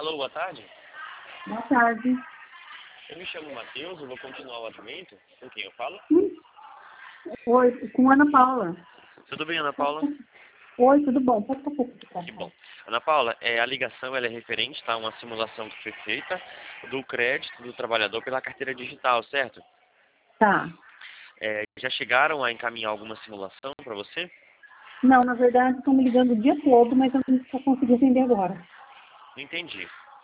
Alô, boa tarde. Boa tarde. Eu me chamo Matheus, eu vou continuar o atendimento. Com quem eu falo? Oi, com Ana Paula. Tudo bem, Ana Paula? Oi, tudo bom? Pode ficar. Que bom. Ana Paula, a ligação ela é referente a uma simulação que foi feita do crédito do trabalhador pela carteira digital, certo? Tá. Já chegaram a encaminhar alguma simulação para você? Não, na verdade, estão me ligando o dia todo, mas eu não só consegui atender agora. Não entendi.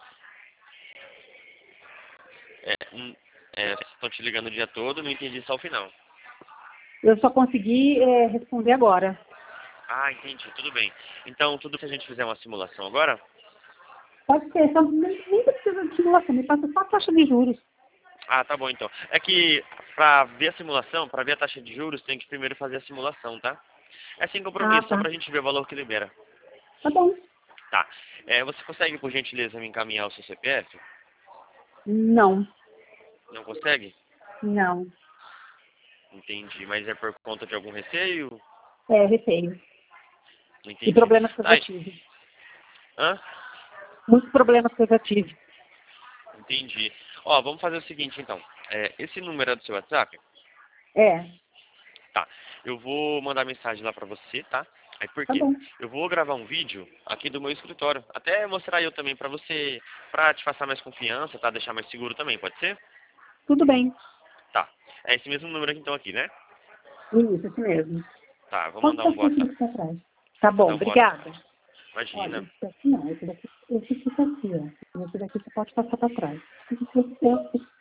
Estão te ligando o dia todo, não entendi só o final. Eu só consegui responder agora. Ah, entendi, tudo bem. Então, tudo que a gente fizer uma simulação agora? Pode ser, só nem precisa de simulação, me passa só a taxa de juros. Ah, tá bom então. É que para ver a simulação, para ver a taxa de juros, tem que primeiro fazer a simulação, tá? É sem Ah, compromisso, só tá. pra gente ver o valor que libera. Tá bom. Tá. Você consegue, por gentileza, me encaminhar o seu CPF? Não, Não consegue? não. Entendi. Mas é por conta de algum receio? Receio. Não E entendi. problemas que eu Tá. já tive. Hã? Muitos problemas que eu já tive. Entendi. Ó, vamos fazer o seguinte, então. Esse número é do seu WhatsApp? É, Tá. Eu vou mandar mensagem lá pra você, tá? Aí por tá quê? bom. Eu vou gravar um vídeo aqui do meu escritório. Até mostrar eu também pra você, pra te passar mais confiança, tá? Deixar mais seguro também, pode ser? Tudo bem. Tá. É esse mesmo número aqui então aqui, né? Isso, esse mesmo. Tá, vou Pode mandar um passar voto. aqui pra trás. Tá Mandar bom, um voto. obrigada. Olha, Imagina. esse daqui não, esse daqui fica aqui, ó. Esse daqui você pode passar pra trás. Esse